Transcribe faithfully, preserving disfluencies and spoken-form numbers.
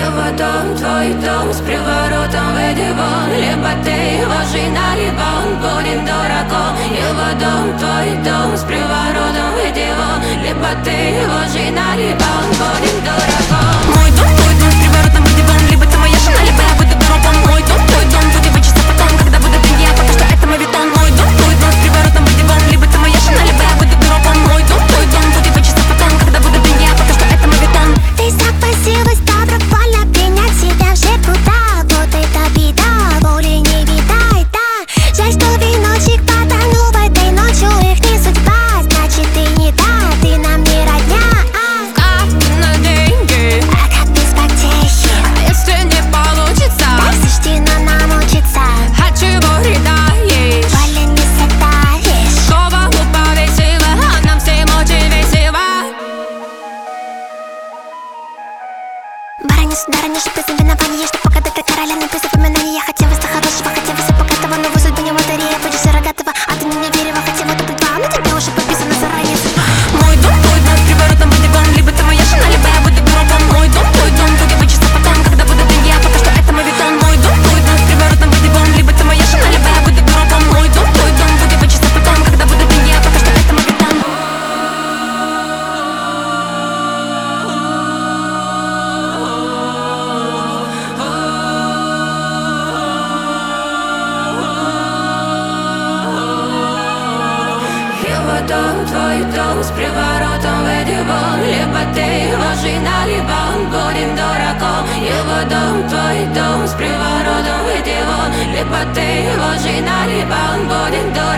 Его дом, твой дом, с приворотом выйди вон. Либо ты его жена, либо он будет дураком. Его дом, твой дом, с приворотом выйди вон. Либо ты его жена, либо он будет дураком. Мой дом, твой дом, с приворотом выйди вон. Либо ты моя жена, либо я буду дураком. Мой дом, твой дом, будем вычиться потом, когда будут деньги, а пока что это мавитон. Мой дом, твой дом, с приворотом выйди вон. Либо ты моя жена, либо я буду дураком. Мой дом, твой дом, будем вычиться потом, когда будут деньги, а пока что это мавитон. Ты согласилась добровольно принять себя в жертву, да. Вот это беда, боли не видай, да. Жаль, что веночек потонул в этой ночью, их не судьба. Значит, ты не та, ты нам не родня, а. Как на деньги, А как без потехи? а если не получится? Дай сочтено нам учиться. А чего рыдаешь? Боли не сотаешь. Голову повесила, а нам всем очень весело. Барыня, сударыня, чтоб ты винование, что пока ты короля, но без запоминания. Я хотела всего хорошего, хотела всего богатого, но вы судьбу не лотерея, будешь суррогатого. А ты мне не верила, хотела тут два, но тебе уже подписано заранее судьба. Мой дом, твой дом, с приворотом выйди вон. Либо ты моя жена, либо я буду дураком. Мой дом, твой дом, будем вычиться потом, когда будут деньги, а пока что это мавитон. Мой дом, твой дом, с приворотом выйди вон. Либо ты моя жена, либо я буду дураком. Мой дом, твой дом, будем вычиться потом, когда будут деньги, а пока что это мавитон. Его дом, твой дом, с приворотом выйди вон. Либо ты его жена, либо он будет дураком. Его дом, твой дом, с приворотом выйди вон. Либо ты его жена, либо он будет дураком.